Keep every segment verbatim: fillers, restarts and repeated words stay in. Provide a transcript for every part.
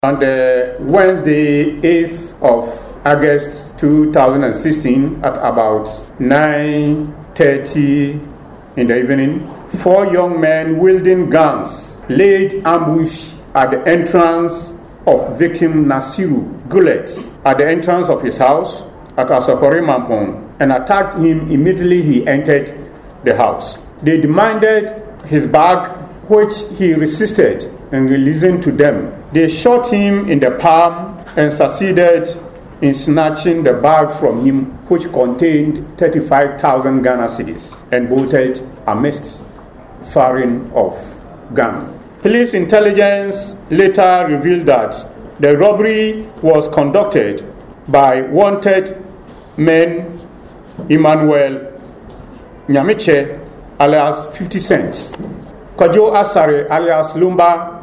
On the Wednesday, eighth of August two thousand sixteen, at about nine thirty in the evening, four young men wielding guns laid ambush at the entrance of victim Nasiru Gullet at the entrance of his house at Asokore Mampong and attacked him immediately he entered the house. They demanded his bag, which he resisted and releasing to them. They shot him in the palm and succeeded in snatching the bag from him, which contained thirty-five thousand Ghana cedis, and bolted amidst firing of gun. Police intelligence later revealed that the robbery was conducted by wanted men Emmanuel Nyamiche alias fifty cents, Kojo Asare alias Lumba,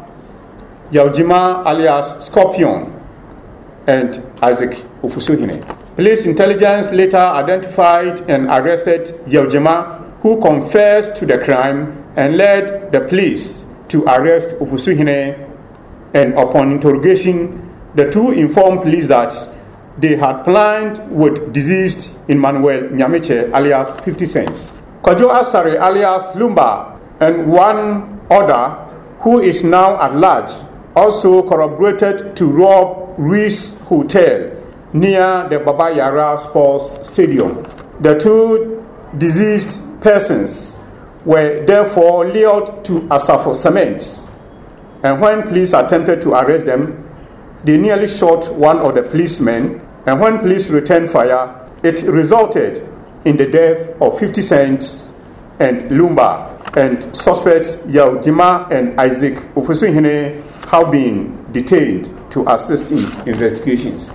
Yaujima alias Scorpion, and Isaac Ofusuhine. Police intelligence later identified and arrested Yaujima, who confessed to the crime and led the police to arrest Ofusuhine, and upon interrogation, the two informed police that they had planned with deceased Emmanuel Nyamiche alias fifty cents, Kojo Asare alias Lumba, and one other who is now at large, also corroborated to rob Reese Hotel near the Baba Yara Sports Stadium. The two deceased persons were therefore lured to Asafo Cement, and when police attempted to arrest them, they nearly shot one of the policemen, and when police returned fire, it resulted in the death of fifty cents and Lumba, and suspects Yaujima and Isaac Ofusuhine have been detained to assist in investigations.